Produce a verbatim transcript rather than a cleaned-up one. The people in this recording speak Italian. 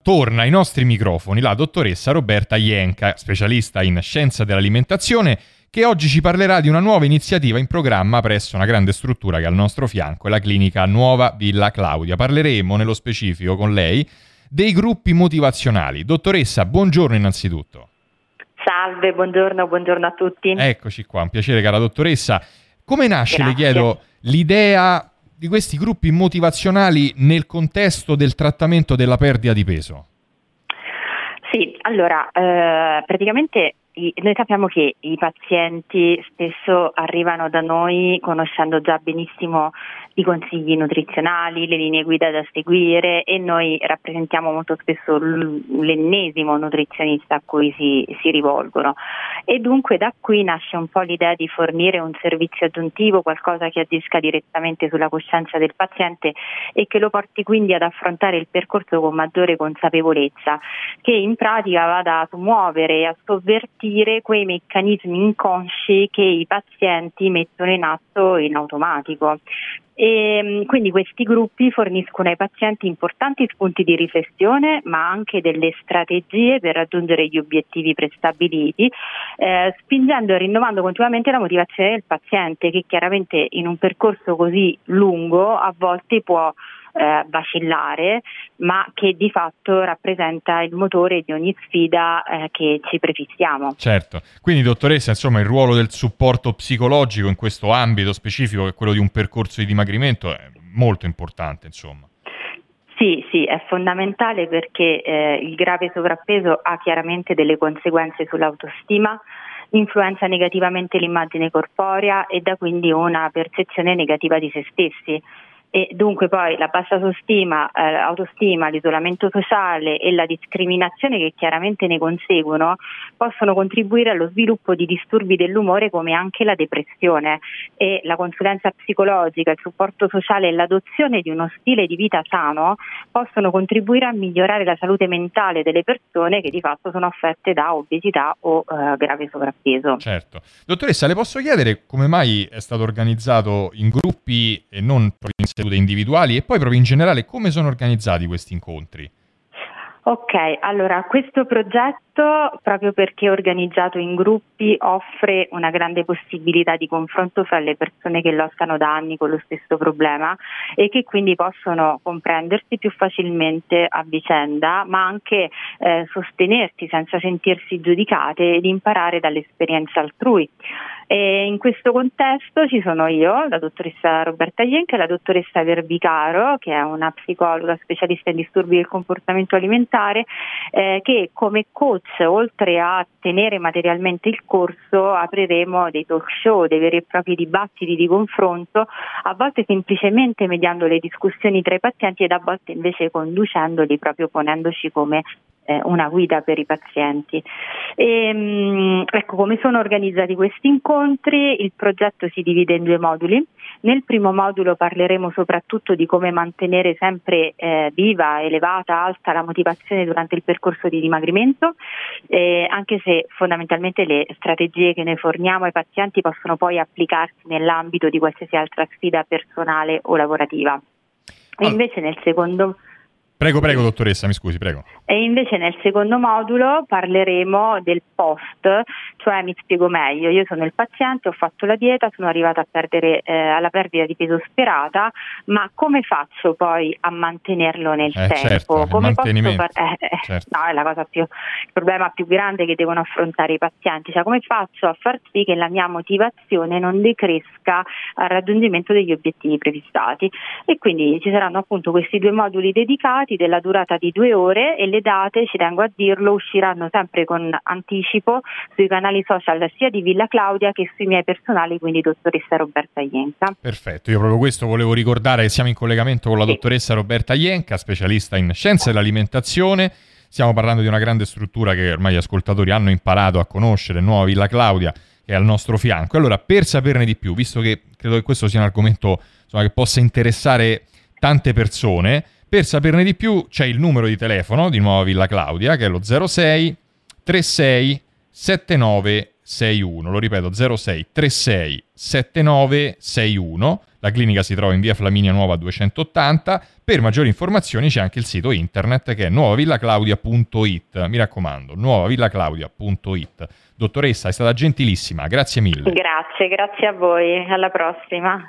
torna ai nostri microfoni la dottoressa Roberta Jenka, specialista in scienza dell'alimentazione, che oggi ci parlerà di una nuova iniziativa in programma presso una grande struttura che è al nostro fianco, è la clinica Nuova Villa Claudia. Parleremo nello specifico con lei dei gruppi motivazionali. Dottoressa, buongiorno innanzitutto. Salve, buongiorno, buongiorno a tutti. Eccoci qua, un piacere cara dottoressa. Come nasce, Grazie. le chiedo, l'idea di questi gruppi motivazionali nel contesto del trattamento della perdita di peso? Sì, allora, eh, praticamente i, noi sappiamo che i pazienti spesso arrivano da noi conoscendo già benissimo i consigli nutrizionali, le linee guida da seguire, e noi rappresentiamo molto spesso l'ennesimo nutrizionista a cui si, si rivolgono, e dunque da qui nasce un po' l'idea di fornire un servizio aggiuntivo, qualcosa che agisca direttamente sulla coscienza del paziente e che lo porti quindi ad affrontare il percorso con maggiore consapevolezza, che in pratica vada a smuovere e a sovvertire quei meccanismi inconsci che i pazienti mettono in atto in automatico. E quindi questi gruppi forniscono ai pazienti importanti spunti di riflessione, ma anche delle strategie per raggiungere gli obiettivi prestabiliti, eh, spingendo e rinnovando continuamente la motivazione del paziente, che chiaramente in un percorso così lungo a volte può Eh, vacillare, ma che di fatto rappresenta il motore di ogni sfida eh, che ci prefissiamo. Certo, quindi dottoressa, insomma, il ruolo del supporto psicologico in questo ambito specifico, che è quello di un percorso di dimagrimento, è molto importante, insomma. Sì, sì, è fondamentale perché eh, il grave sovrappeso ha chiaramente delle conseguenze sull'autostima, influenza negativamente l'immagine corporea e dà quindi una percezione negativa di se stessi. E dunque poi la bassa autostima, eh, autostima, l'isolamento sociale e la discriminazione che chiaramente ne conseguono possono contribuire allo sviluppo di disturbi dell'umore come anche la depressione, e la consulenza psicologica, il supporto sociale e l'adozione di uno stile di vita sano possono contribuire a migliorare la salute mentale delle persone che di fatto sono affette da obesità o eh, grave sovrappeso. Certo. Dottoressa, le posso chiedere come mai è stato organizzato in gruppi e non in sedute individuali, e poi proprio in generale come sono organizzati questi incontri? Ok, allora questo progetto, proprio perché è organizzato in gruppi, offre una grande possibilità di confronto fra le persone che lottano da anni con lo stesso problema e che quindi possono comprendersi più facilmente a vicenda, ma anche eh, sostenersi senza sentirsi giudicate ed imparare dall'esperienza altrui. E in questo contesto ci sono io, la dottoressa Roberta Jenka, e la dottoressa Verbicaro, che è una psicologa specialista in disturbi del comportamento alimentare, eh, che come coach, oltre a tenere materialmente il corso, apriremo dei talk show, dei veri e propri dibattiti di confronto, a volte semplicemente mediando le discussioni tra i pazienti ed a volte invece conducendoli, proprio ponendoci come una guida per i pazienti. E, ecco, come sono organizzati questi incontri? Il progetto si divide in due moduli. Nel primo modulo parleremo soprattutto di come mantenere sempre eh, viva, elevata, alta la motivazione durante il percorso di dimagrimento, eh, anche se fondamentalmente le strategie che noi forniamo ai pazienti possono poi applicarsi nell'ambito di qualsiasi altra sfida personale o lavorativa. E invece nel secondo Prego, prego, dottoressa, mi scusi, prego. E invece nel secondo modulo parleremo del post, cioè mi spiego meglio. Io sono il paziente, ho fatto la dieta, sono arrivata a perdere eh, alla perdita di peso sperata, ma come faccio poi a mantenerlo nel eh, tempo? Certo, come posso far... eh, certo. No, è la cosa più, il problema più grande che devono affrontare i pazienti, cioè come faccio a far sì che la mia motivazione non decresca al raggiungimento degli obiettivi prefissati. E quindi ci saranno appunto questi due moduli dedicati della durata di due ore, e le date, ci tengo a dirlo, usciranno sempre con anticipo sui canali social sia di Villa Claudia che sui miei personali, quindi dottoressa Roberta Jenka. Perfetto, io proprio questo volevo ricordare, che siamo in collegamento con la sì. dottoressa Roberta Jenka, specialista in scienze dell'alimentazione. Stiamo parlando di una grande struttura che ormai gli ascoltatori hanno imparato a conoscere, Nuova Villa Claudia, che è al nostro fianco. Allora, per saperne di più, visto che credo che questo sia un argomento insomma, che possa interessare tante persone, per saperne di più c'è il numero di telefono di Nuova Villa Claudia, che è lo zero sei trentasei settantanove sei uno. Lo ripeto, zero sei tre sei sette nove sei uno. La clinica si trova in via Flaminia Nuova duecentottanta. Per maggiori informazioni c'è anche il sito internet che è nuova villa claudia punto it. Mi raccomando, nuova villa claudia punto it. Dottoressa, è stata gentilissima, grazie mille. Grazie, grazie a voi, alla prossima.